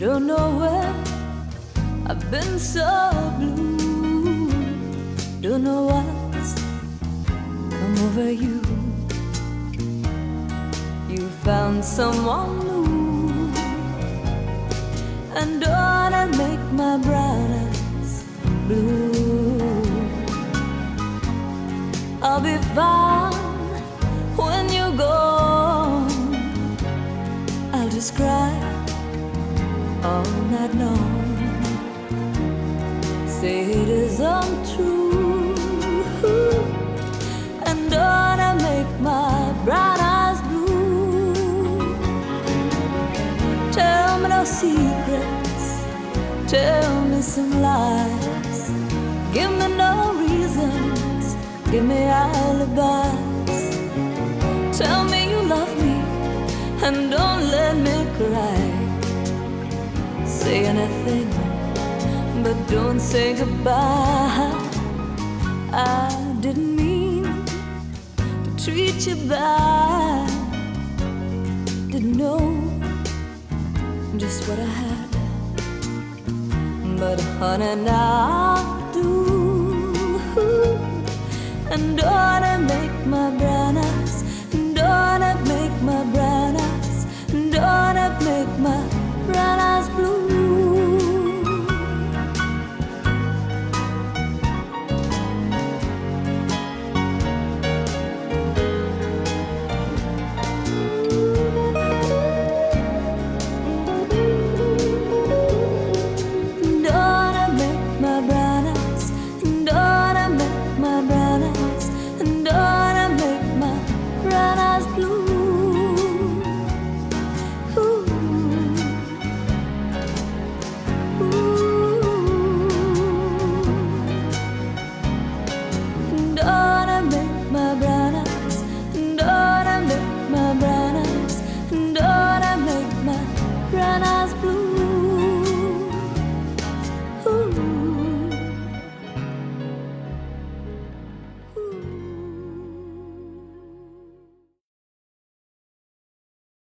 Don't know where I've been so blue. Don't know what's come over you. You found someone new, and don't it make my brown eyes blue? I'll be fine when you're gone. I'll just cry all night long. Say it is untrue, and don't I make my brown eyes blue? Tell me no secrets, tell me some lies. Give me no reasons, give me alibis. Tell me you love me, and don't let me cry. Say anything, but don't say goodbye. I didn't mean to treat you bad. Didn't know just what I had, but honey, now I do. And don't it make my brown